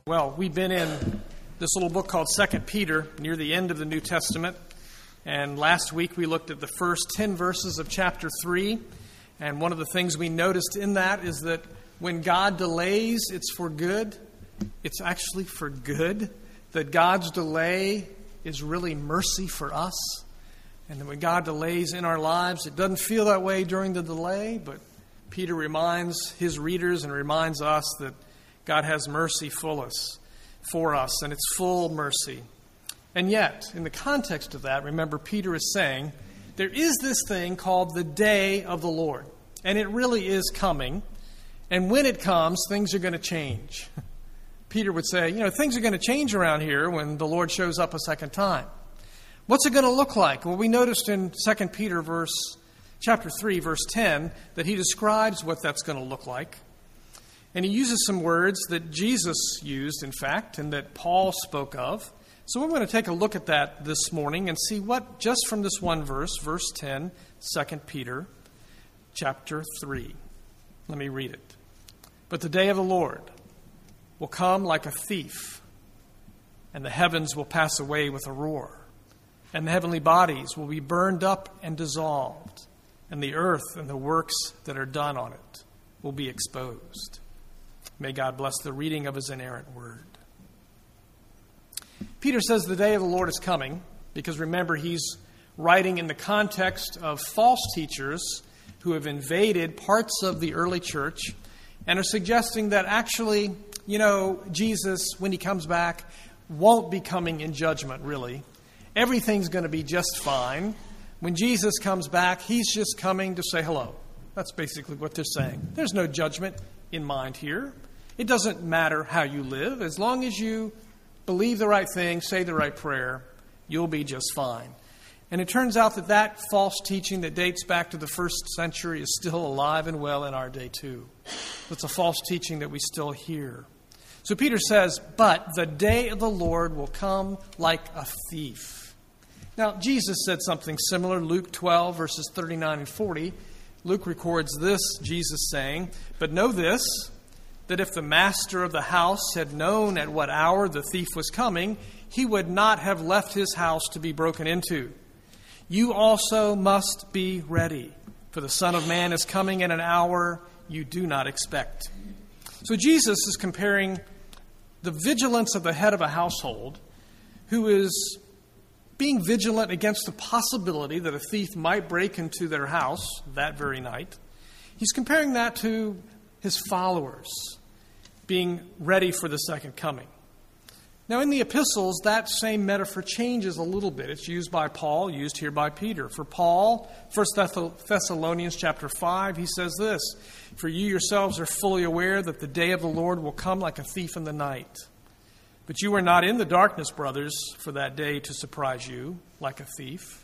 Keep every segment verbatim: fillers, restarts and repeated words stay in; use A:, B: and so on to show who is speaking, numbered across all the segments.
A: Well, we've been in this little book called Second Peter, near the end of the New Testament. And last week we looked at the first ten verses of chapter three. And one of the things we noticed in that is that when God delays, it's for good. It's actually for good. That God's delay is really mercy for us. And that when God delays in our lives, it doesn't feel that way during the delay. But Peter reminds his readers and reminds us that God has mercy full us, for us, and it's full mercy. And yet, in the context of that, remember, Peter is saying, there is this thing called the day of the Lord. And it really is coming. And when it comes, things are going to change. Peter would say, you know, things are going to change around here when the Lord shows up a second time. What's it going to look like? Well, we noticed in Second Peter verse, chapter three, verse ten, that he describes what that's going to look like. And he uses some words that Jesus used, in fact, and that Paul spoke of. So we're going to take a look at that this morning and see what, just from this one verse, verse ten, Second Peter, chapter three. Let me read it. But the day of the Lord will come like a thief, and the heavens will pass away with a roar, and the heavenly bodies will be burned up and dissolved, and the earth and the works that are done on it will be exposed. May God bless the reading of his inerrant word. Peter says the day of the Lord is coming because, remember, he's writing in the context of false teachers who have invaded parts of the early church and are suggesting that actually, you know, Jesus, when he comes back, won't be coming in judgment, really. Everything's going to be just fine. When Jesus comes back, he's just coming to say hello. That's basically what they're saying. There's no judgment in mind here. It doesn't matter how you live. As long as you believe the right thing, say the right prayer, you'll be just fine. And it turns out that that false teaching that dates back to the first century is still alive and well in our day too. It's a false teaching that we still hear. So Peter says, but the day of the Lord will come like a thief. Now, Jesus said something similar, Luke twelve, verses thirty-nine and forty. Luke records this, Jesus saying, but know this, that if the master of the house had known at what hour the thief was coming, he would not have left his house to be broken into. You also must be ready, for the Son of Man is coming in an hour you do not expect. So Jesus is comparing the vigilance of the head of a household, who is being vigilant against the possibility that a thief might break into their house that very night. He's comparing that to his followers being ready for the second coming. Now, in the epistles, that same metaphor changes a little bit. It's used by Paul, used here by Peter. For Paul, First Thessalonians chapter five, he says this, for you yourselves are fully aware that the day of the Lord will come like a thief in the night. But you are not in the darkness, brothers, for that day to surprise you like a thief.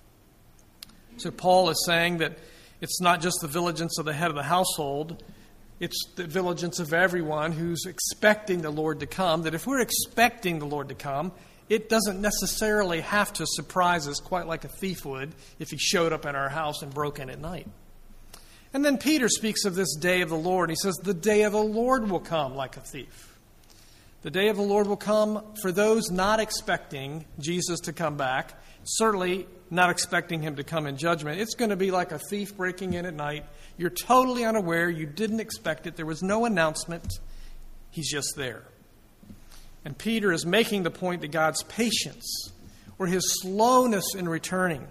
A: So Paul is saying that it's not just the vigilance of the head of the household, it's the vigilance of everyone who's expecting the Lord to come, that if we're expecting the Lord to come, it doesn't necessarily have to surprise us quite like a thief would if he showed up in our house and broke in at night. And then Peter speaks of this day of the Lord. He says, the day of the Lord will come like a thief. The day of the Lord will come for those not expecting Jesus to come back, certainly not expecting him to come in judgment. It's going to be like a thief breaking in at night. You're totally unaware. You didn't expect it. There was no announcement. He's just there. And Peter is making the point that God's patience, or his slowness in returning,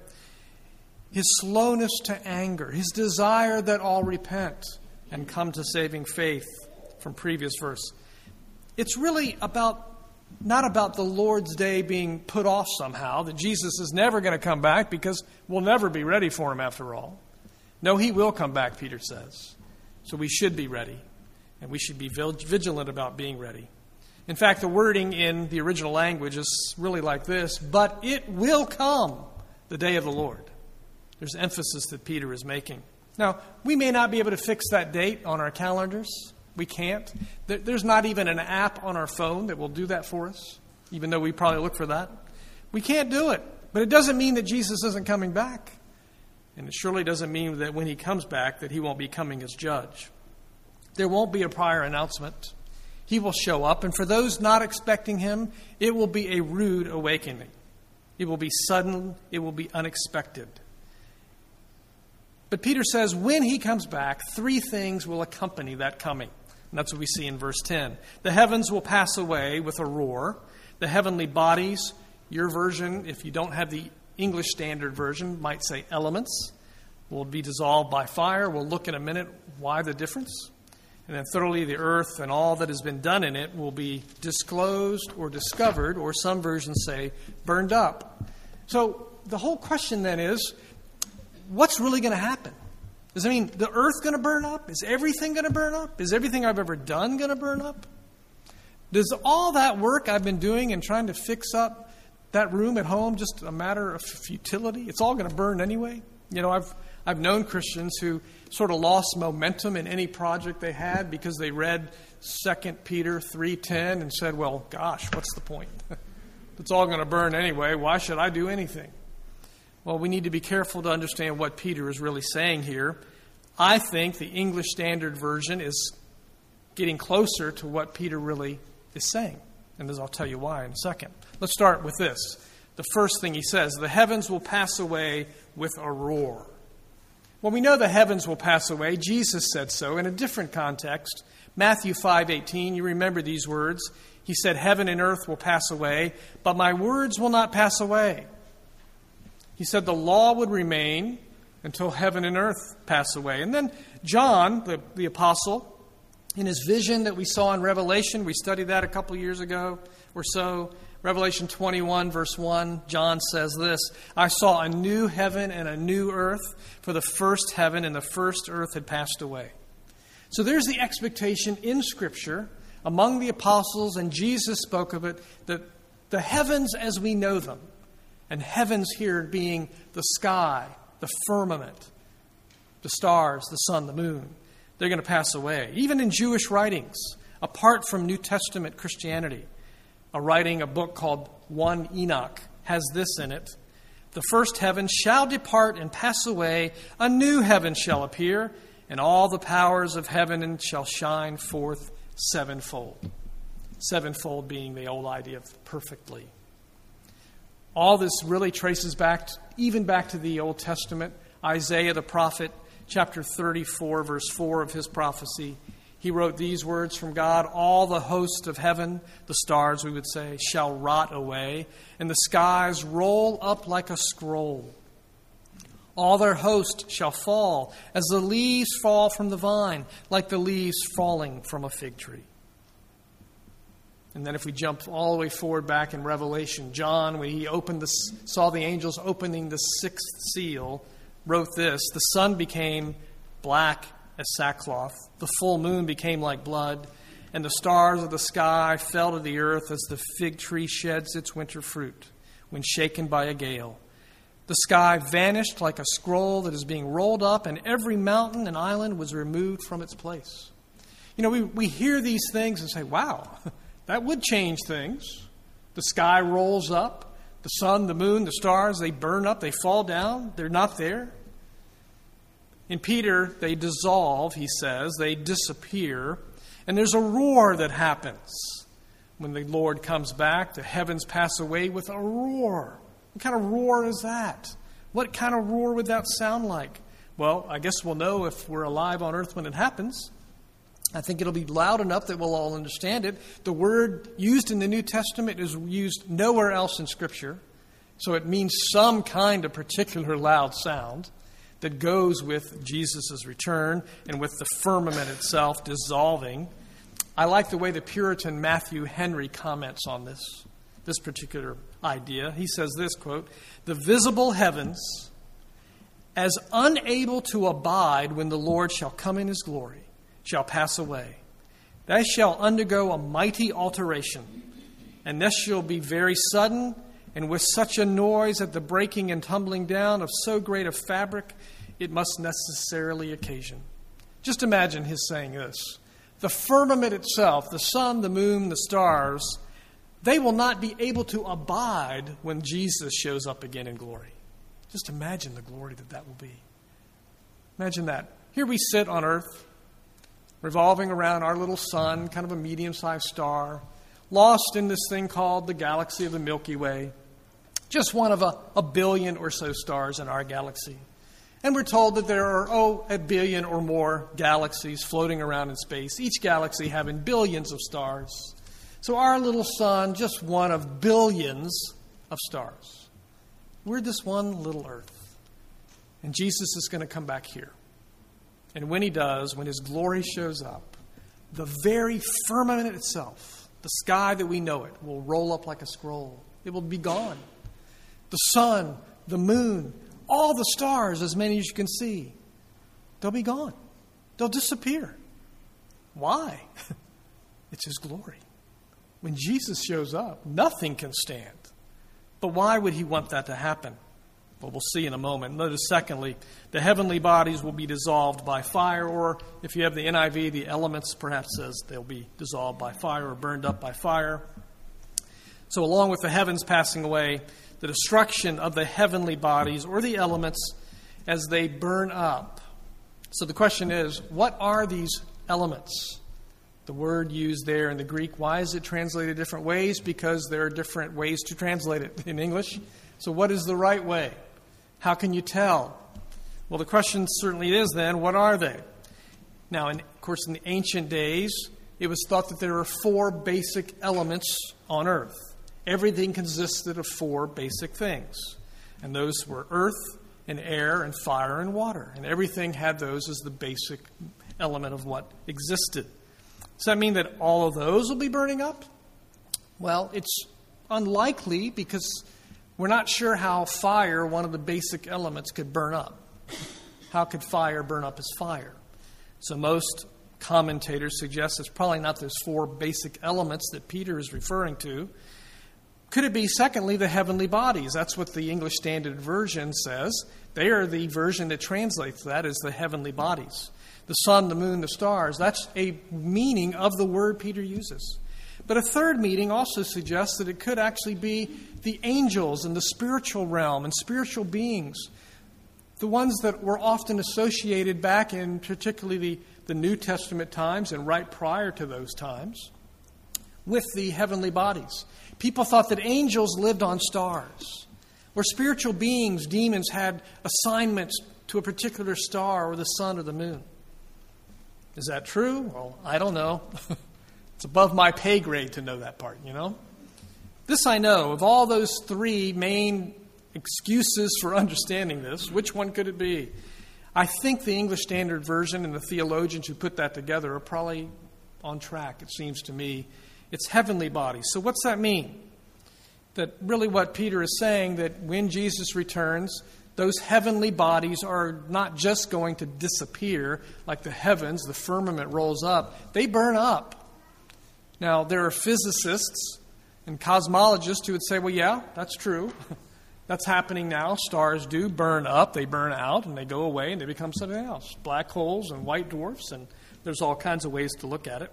A: his slowness to anger, his desire that all repent and come to saving faith from previous verse. It's really about not about the Lord's day being put off somehow, that Jesus is never going to come back because we'll never be ready for him after all. No, he will come back, Peter says. So we should be ready, and we should be vigilant about being ready. In fact, the wording in the original language is really like this, but it will come, the day of the Lord. There's emphasis that Peter is making. Now, we may not be able to fix that date on our calendars. We can't. There's not even an app on our phone that will do that for us, even though we probably look for that. We can't do it. But it doesn't mean that Jesus isn't coming back. And it surely doesn't mean that when he comes back that he won't be coming as judge. There won't be a prior announcement. He will show up, and for those not expecting him, it will be a rude awakening. It will be sudden. It will be unexpected. But Peter says when he comes back, three things will accompany that coming. And that's what we see in verse ten. The heavens will pass away with a roar. The heavenly bodies, your version, if you don't have the English Standard Version, might say elements, will be dissolved by fire. We'll look in a minute why the difference. And then thirdly, the earth and all that has been done in it will be disclosed or discovered, or some versions say burned up. So the whole question then is, what's really going to happen? Does it mean the earth going to burn up? Is everything going to burn up? Is everything I've ever done going to burn up? Does all that work I've been doing and trying to fix up that room at home just a matter of futility? It's all going to burn anyway. You know, I've I've known Christians who sort of lost momentum in any project they had because they read Second Peter three ten and said, well, gosh, what's the point? It's all going to burn anyway. Why should I do anything? Well, we need to be careful to understand what Peter is really saying here. I think the English Standard Version is getting closer to what Peter really is saying. And as I'll tell you why in a second. Let's start with this. The first thing he says, the heavens will pass away with a roar. Well, we know the heavens will pass away. Jesus said so in a different context. Matthew five eighteen, you remember these words. He said, heaven and earth will pass away, but my words will not pass away. He said the law would remain until heaven and earth pass away. And then John, the, the apostle, in his vision that we saw in Revelation, we studied that a couple years ago or so, Revelation twenty-one, verse one, John says this, I saw a new heaven and a new earth, for the first heaven and the first earth had passed away. So there's the expectation in Scripture among the apostles, and Jesus spoke of it, that the heavens as we know them, and heavens here being the sky, the firmament, the stars, the sun, the moon, they're going to pass away. Even in Jewish writings, apart from New Testament Christianity, a writing, a book called One Enoch, has this in it. The first heaven shall depart and pass away. A new heaven shall appear, and all the powers of heaven shall shine forth sevenfold. Sevenfold being the old idea of perfectly. All this really traces back, to, even back to the Old Testament. Isaiah the prophet, chapter thirty-four, verse four of his prophecy. He wrote these words from God, all the host of heaven, the stars we would say, shall rot away, and the skies roll up like a scroll. All their host shall fall, as the leaves fall from the vine, like the leaves falling from a fig tree. And then if we jump all the way forward back in Revelation, John, when he opened the, saw the angels opening the sixth seal, wrote this, the sun became black as sackcloth, the full moon became like blood, and the stars of the sky fell to the earth as the fig tree sheds its winter fruit when shaken by a gale. The sky vanished like a scroll that is being rolled up, and every mountain and island was removed from its place. You know, we, we hear these things and say, wow, that would change things. The sky rolls up, the sun, the moon, the stars, they burn up, they fall down, they're not there. In Peter, they dissolve, he says, they disappear, and there's a roar that happens. When the Lord comes back, the heavens pass away with a roar. What kind of roar is that? What kind of roar would that sound like? Well, I guess we'll know if we're alive on earth when it happens. I think it'll be loud enough that we'll all understand it. The word used in the New Testament is used nowhere else in Scripture, so it means some kind of particular loud sound that goes with Jesus' return and with the firmament itself dissolving. I like the way the Puritan Matthew Henry comments on this, this particular idea. He says this, quote, the visible heavens, as unable to abide when the Lord shall come in his glory, shall pass away. They shall undergo a mighty alteration, and this shall be very sudden, and with such a noise at the breaking and tumbling down of so great a fabric, it must necessarily occasion. Just imagine his saying this. The firmament itself, the sun, the moon, the stars, they will not be able to abide when Jesus shows up again in glory. Just imagine the glory that that will be. Imagine that. Here we sit on earth. revolving around our little sun, kind of a medium-sized star, lost in this thing called the galaxy of the Milky Way, just one of a, a billion or so stars in our galaxy. And we're told that there are, oh, a billion or more galaxies floating around in space, each galaxy having billions of stars. So our little sun, just one of billions of stars. We're this one little Earth. And Jesus is going to come back here. And when he does, when his glory shows up, the very firmament itself, the sky that we know it, will roll up like a scroll. It will be gone. The sun, the moon, all the stars, as many as you can see, they'll be gone. They'll disappear. Why? It's his glory. When Jesus shows up, nothing can stand. But why would he want that to happen? Well, we'll see in a moment. Notice, secondly, the heavenly bodies will be dissolved by fire, or if you have the N I V, the elements perhaps says they'll be dissolved by fire or burned up by fire. So along with the heavens passing away, the destruction of the heavenly bodies or the elements as they burn up. So the question is, what are these elements? The word used there in the Greek, why is it translated different ways? Because there are different ways to translate it in English. So what is the right way? How can you tell? Well, the question certainly is then, what are they? Now, in, of course, in the ancient days, it was thought that there were four basic elements on earth. Everything consisted of four basic things. And those were earth and air and fire and water. And everything had those as the basic element of what existed. Does that mean that all of those will be burning up? Well, it's unlikely because we're not sure how fire, one of the basic elements, could burn up. How could fire burn up as fire? So most commentators suggest it's probably not those four basic elements that Peter is referring to. Could it be, secondly, the heavenly bodies? That's what the English Standard Version says. They are the version that translates that as the heavenly bodies. The sun, the moon, the stars. That's a meaning of the word Peter uses. But a third meaning also suggests that it could actually be the angels in the spiritual realm and spiritual beings, the ones that were often associated back in particularly the, the New Testament times and right prior to those times with the heavenly bodies. People thought that angels lived on stars, or spiritual beings, demons, had assignments to a particular star or the sun or the moon. Is that true? Well, I don't know. It's above my pay grade to know that part, you know? This I know. Of all those three main excuses for understanding this, which one could it be? I think the English Standard Version and the theologians who put that together are probably on track, it seems to me. It's heavenly bodies. So what's that mean? That really what Peter is saying, that when Jesus returns, those heavenly bodies are not just going to disappear like the heavens, the firmament rolls up. They burn up. Now, there are physicists and cosmologists who would say, well, yeah, that's true. That's happening now. Stars do burn up, they burn out, and they go away, and they become something else. Black holes and white dwarfs, and there's all kinds of ways to look at it.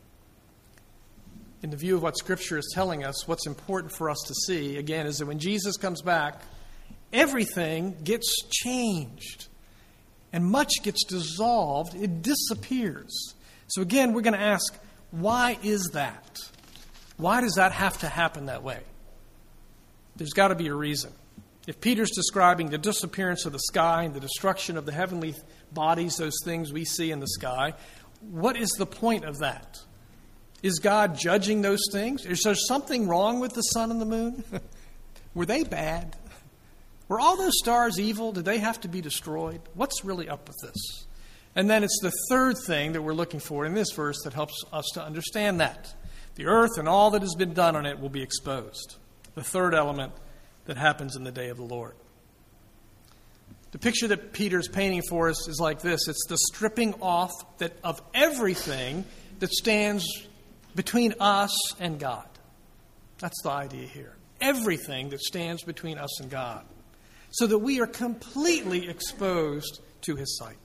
A: In the view of what Scripture is telling us, what's important for us to see, again, is that when Jesus comes back, everything gets changed, and much gets dissolved. It disappears. So again, we're going to ask, why is that? Why does that have to happen that way? There's got to be a reason. If Peter's describing the disappearance of the sky and the destruction of the heavenly bodies, those things we see in the sky, what is the point of that? Is God judging those things? Is there something wrong with the sun and the moon? Were they bad? Were all those stars evil? Did they have to be destroyed? What's really up with this? And then it's the third thing that we're looking for in this verse that helps us to understand that. The earth and all that has been done on it will be exposed. The third element that happens in the day of the Lord. The picture that Peter's painting for us is like this. It's the stripping off that of everything that stands between us and God. That's the idea here. Everything that stands between us and God. So that we are completely exposed to his sight.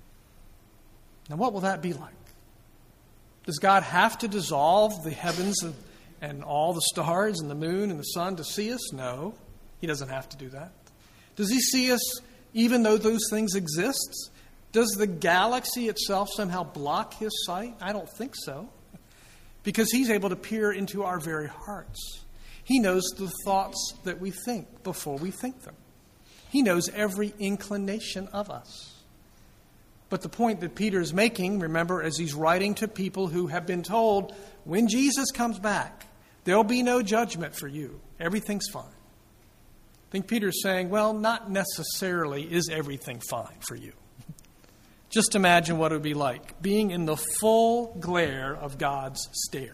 A: Now, what will that be like? Does God have to dissolve the heavens and, and all the stars and the moon and the sun to see us? No, he doesn't have to do that. Does he see us even though those things exist? Does the galaxy itself somehow block his sight? I don't think so. Because he's able to peer into our very hearts. He knows the thoughts that we think before we think them. He knows every inclination of us. But the point that Peter is making, remember, as he's writing to people who have been told, when Jesus comes back, there'll be no judgment for you. Everything's fine. I think Peter's saying, well, not necessarily is everything fine for you. Just imagine what it would be like being in the full glare of God's stare.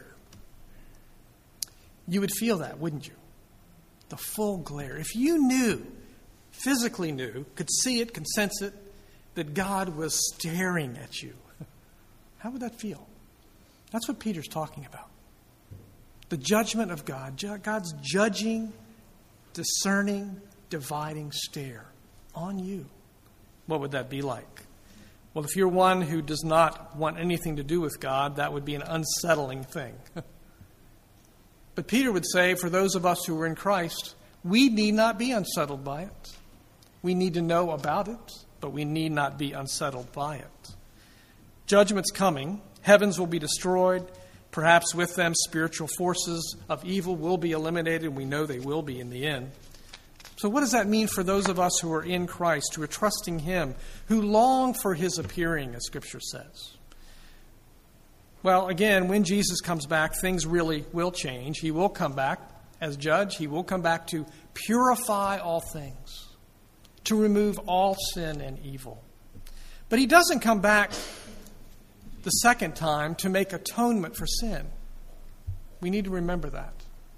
A: You would feel that, wouldn't you? The full glare. If you knew, physically knew, could see it, could sense it, that God was staring at you, how would that feel? That's what Peter's talking about. The judgment of God, God's judging, discerning, dividing stare on you. What would that be like? Well, if you're one who does not want anything to do with God, that would be an unsettling thing. But Peter would say, for those of us who are in Christ, we need not be unsettled by it. We need to know about it, but we need not be unsettled by it. Judgment's coming. Heavens will be destroyed. Perhaps with them, spiritual forces of evil will be eliminated, and we know they will be in the end. So what does that mean for those of us who are in Christ, who are trusting Him, who long for His appearing, as Scripture says? Well, again, when Jesus comes back, things really will change. He will come back as judge. He will come back to purify all things, to remove all sin and evil. But He doesn't come back the second time to make atonement for sin. We need to remember that.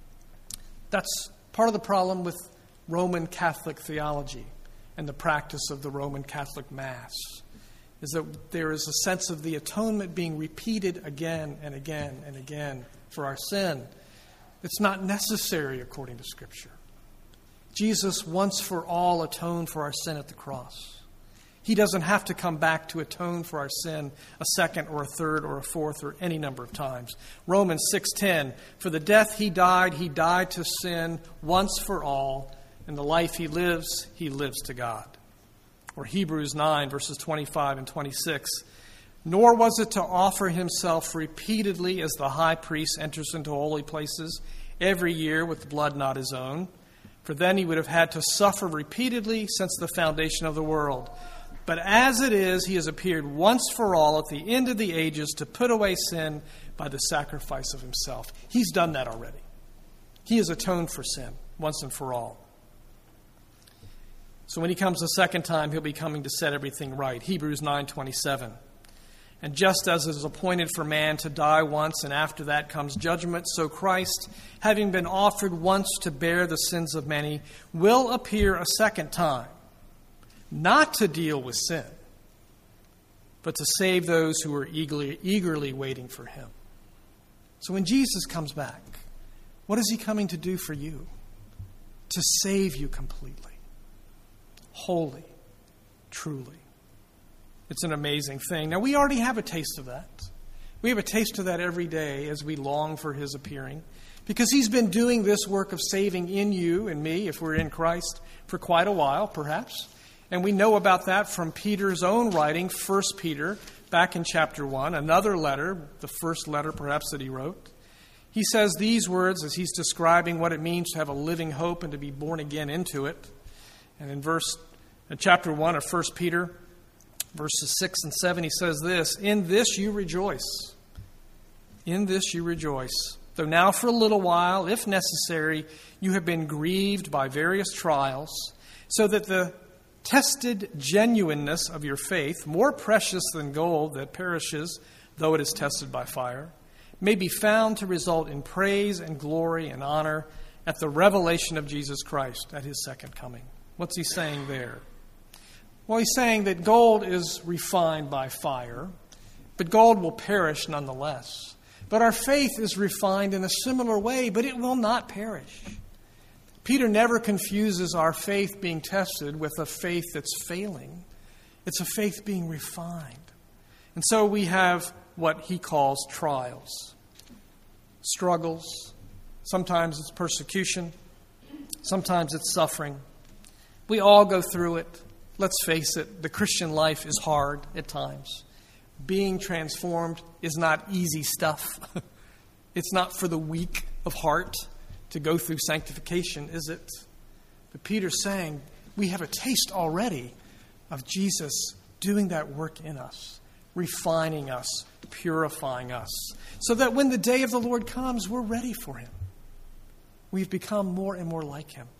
A: That's part of the problem with Roman Catholic theology and the practice of the Roman Catholic Mass, is that there is a sense of the atonement being repeated again and again and again for our sin. It's not necessary according to Scripture. Jesus once for all atoned for our sin at the cross. He doesn't have to come back to atone for our sin a second or a third or a fourth or any number of times. Romans six ten, for the death He died, He died to sin once for all, and the life He lives, He lives to God. Or Hebrews nine, verses twenty-five and twenty-six. Nor was it to offer Himself repeatedly as the high priest enters into holy places every year with blood not his own. For then He would have had to suffer repeatedly since the foundation of the world. But as it is, He has appeared once for all at the end of the ages to put away sin by the sacrifice of Himself. He's done that already. He has atoned for sin once and for all. So when He comes the second time, He'll be coming to set everything right. Hebrews nine twenty-seven. And just as it is appointed for man to die once, and after that comes judgment, so Christ, having been offered once to bear the sins of many, will appear a second time, not to deal with sin, but to save those who are eagerly, eagerly waiting for Him. So when Jesus comes back, what is He coming to do for you? To save you completely. Wholly, truly. It's an amazing thing. Now, we already have a taste of that. We have a taste of that every day as we long for His appearing, because He's been doing this work of saving in you and me, if we're in Christ, for quite a while, perhaps. And we know about that from Peter's own writing, First Peter, back in chapter one, another letter, the first letter perhaps that he wrote. He says these words as he's describing what it means to have a living hope and to be born again into it. And in verse In chapter one of First Peter, verses six and seven, he says this, in this you rejoice. In this you rejoice. Though now for a little while, if necessary, you have been grieved by various trials, so that the tested genuineness of your faith, more precious than gold that perishes, though it is tested by fire, may be found to result in praise and glory and honor at the revelation of Jesus Christ at His second coming. What's he saying there? Well, he's saying that gold is refined by fire, but gold will perish nonetheless. But our faith is refined in a similar way, but it will not perish. Peter never confuses our faith being tested with a faith that's failing. It's a faith being refined. And so we have what he calls trials, struggles. Sometimes it's persecution. Sometimes it's suffering. We all go through it. let's face it, the Christian life is hard at times. Being transformed is not easy stuff. It's not for the weak of heart to go through sanctification, is it? But Peter's saying we have a taste already of Jesus doing that work in us, refining us, purifying us, so that when the day of the Lord comes, we're ready for him. We've become more and more like him.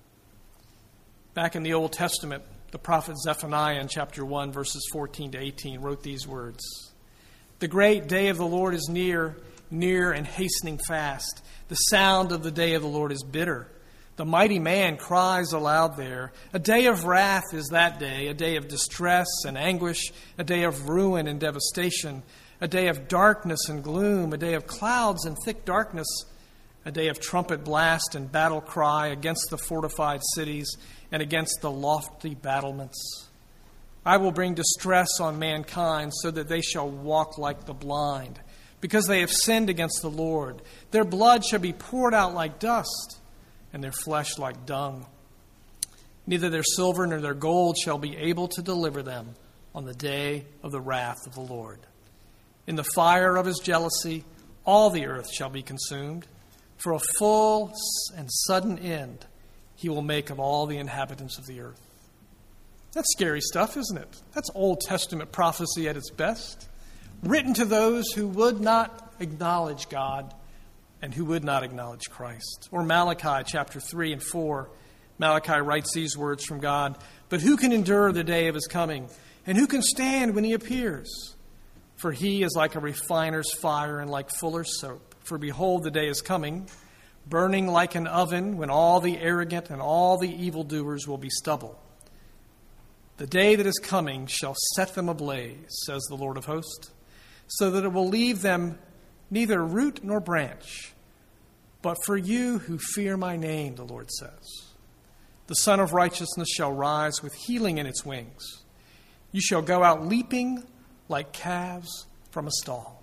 A: Back in the Old Testament, the prophet Zephaniah in chapter one, verses fourteen to eighteen, wrote these words. The great day of the Lord is near, near and hastening fast. The sound of the day of the Lord is bitter. The mighty man cries aloud there. A day of wrath is that day, a day of distress and anguish, a day of ruin and devastation, a day of darkness and gloom, a day of clouds and thick darkness, a day of trumpet blast and battle cry against the fortified cities and against the lofty battlements. I will bring distress on mankind so that they shall walk like the blind, because they have sinned against the Lord. Their blood shall be poured out like dust, and their flesh like dung. Neither their silver nor their gold shall be able to deliver them on the day of the wrath of the Lord. In the fire of his jealousy, all the earth shall be consumed. For a full and sudden end he will make of all the inhabitants of the earth. That's scary stuff, isn't it? That's Old Testament prophecy at its best, written to those who would not acknowledge God and who would not acknowledge Christ. Or Malachi chapter three and four. Malachi writes these words from God, "But who can endure the day of his coming? And who can stand when he appears? For he is like a refiner's fire and like fuller's soap. For behold, the day is coming, burning like an oven, when all the arrogant and all the evildoers will be stubble. The day that is coming shall set them ablaze, says the Lord of hosts, so that it will leave them neither root nor branch. But for you who fear my name, the Lord says, the Son of Righteousness shall rise with healing in its wings. You shall go out leaping like calves from a stall."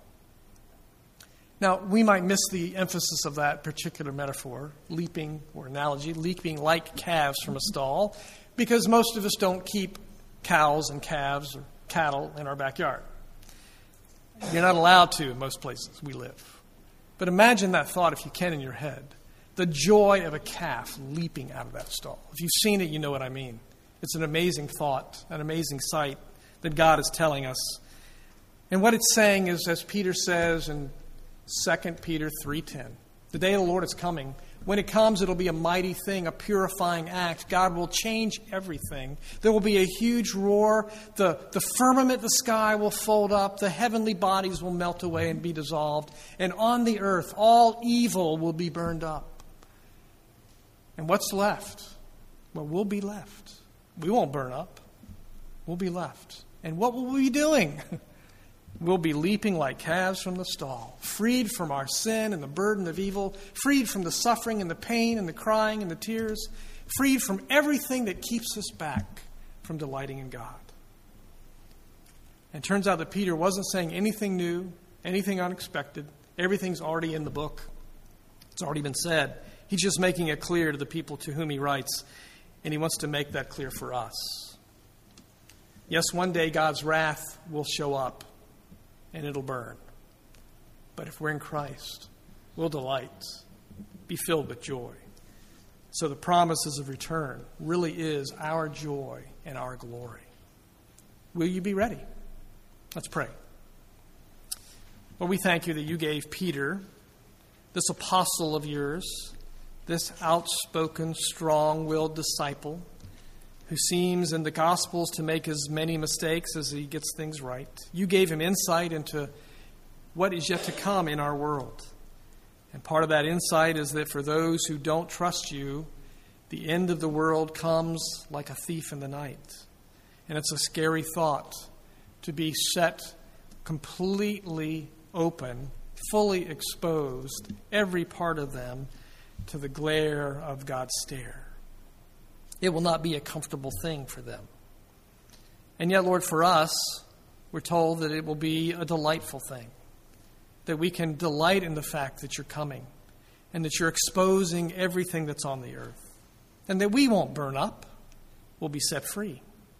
A: Now, we might miss the emphasis of that particular metaphor, leaping or analogy, leaping like calves from a stall, because most of us don't keep cows and calves or cattle in our backyard. You're not allowed to in most places we live. But imagine that thought, if you can, in your head. The joy of a calf leaping out of that stall. If you've seen it, you know what I mean. It's an amazing thought, an amazing sight that God is telling us. And what it's saying is, as Peter says in Second Peter three ten, the day of the Lord is coming. When it comes, it'll be a mighty thing, a purifying act. God will change everything. There will be a huge roar. The, the firmament, the sky will fold up. The heavenly bodies will melt away and be dissolved. And on the earth, all evil will be burned up. And what's left? Well, we'll be left. We won't burn up. We'll be left. And what will we be doing? We'll be leaping like calves from the stall, freed from our sin and the burden of evil, freed from the suffering and the pain and the crying and the tears, freed from everything that keeps us back from delighting in God. And it turns out that Peter wasn't saying anything new, anything unexpected. Everything's already in the book. It's already been said. He's just making it clear to the people to whom he writes, and he wants to make that clear for us. Yes, one day God's wrath will show up, and it'll burn. But if we're in Christ, we'll delight, be filled with joy. So the promises of return really is our joy and our glory. Will you be ready? Let's pray. Lord, we thank you that you gave Peter, this apostle of yours, this outspoken, strong-willed disciple, who seems in the Gospels to make as many mistakes as he gets things right. You gave him insight into what is yet to come in our world. And part of that insight is that for those who don't trust you, the end of the world comes like a thief in the night. And it's a scary thought to be set completely open, fully exposed, every part of them, to the glare of God's stare. It will not be a comfortable thing for them. And yet, Lord, for us, we're told that it will be a delightful thing, that we can delight in the fact that you're coming and that you're exposing everything that's on the earth, and that we won't burn up, we'll be set free.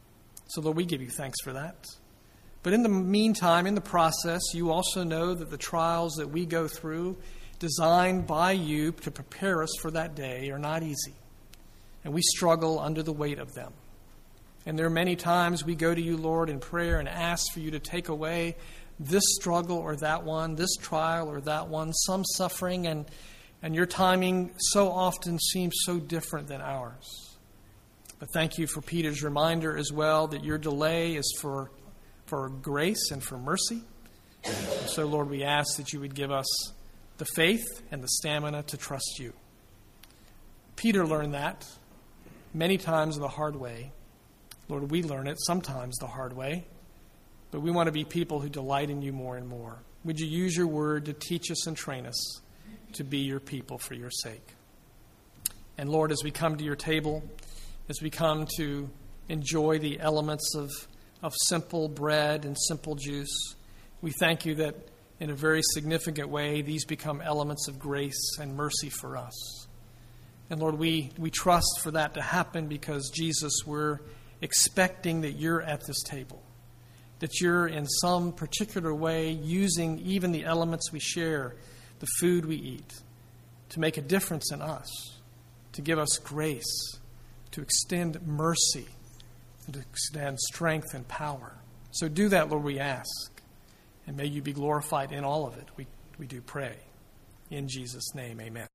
A: So, Lord, we give you thanks for that. But in the meantime, in the process, you also know that the trials that we go through, designed by you to prepare us for that day, are not easy. And we struggle under the weight of them. And there are many times we go to you, Lord, in prayer and ask for you to take away this struggle or that one, this trial or that one, some suffering, and, and your timing so often seems so different than ours. But thank you for Peter's reminder as well that your delay is for, for grace and for mercy. And so, Lord, we ask that you would give us the faith and the stamina to trust you. Peter learned that many times the hard way. Lord, we learn it sometimes the hard way, but we want to be people who delight in you more and more. Would you use your word to teach us and train us to be your people for your sake? And Lord, as we come to your table, as we come to enjoy the elements of, of simple bread and simple juice, we thank you that in a very significant way, these become elements of grace and mercy for us. And Lord, we, we trust for that to happen because, Jesus, we're expecting that you're at this table, that you're in some particular way using even the elements we share, the food we eat, to make a difference in us, to give us grace, to extend mercy, and to extend strength and power. So do that, Lord, we ask, and may you be glorified in all of it. We, we do pray. In Jesus' name, amen.